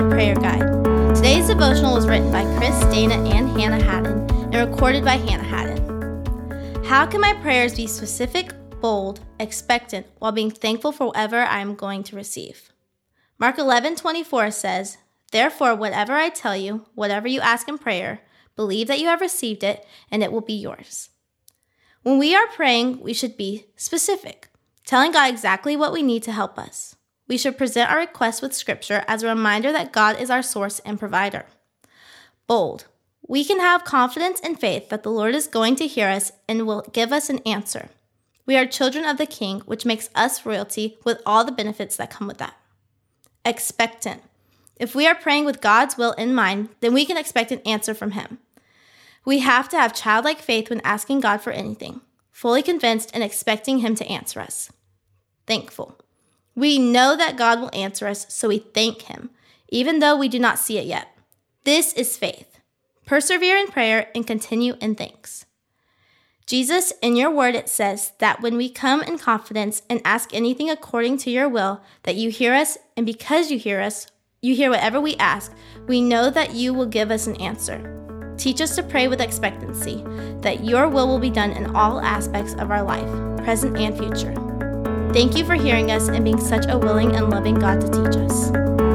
Prayer Guide. Today's devotional was written by Chris, Dana, and Hannah Haddon and recorded by Hannah Haddon. How can my prayers be specific, bold, expectant, while being thankful for whatever I am going to receive? Mark 11:24 says, "Therefore, whatever I tell you, whatever you ask in prayer, believe that you have received it, and it will be yours." When we are praying, we should be specific, telling God exactly what we need to help us. We should present our requests with Scripture as a reminder that God is our source and provider. Bold. We can have confidence and faith that the Lord is going to hear us and will give us an answer. We are children of the King, which makes us royalty with all the benefits that come with that. Expectant. If we are praying with God's will in mind, then we can expect an answer from Him. We have to have childlike faith when asking God for anything, fully convinced and expecting Him to answer us. Thankful. We know that God will answer us, so we thank Him, even though we do not see it yet. This is faith. Persevere in prayer and continue in thanks. Jesus, in your word it says that when we come in confidence and ask anything according to your will, that you hear us, and because you hear us, you hear whatever we ask, we know that you will give us an answer. Teach us to pray with expectancy, that your will be done in all aspects of our life, present and future. Thank you for hearing us and being such a willing and loving God to teach us.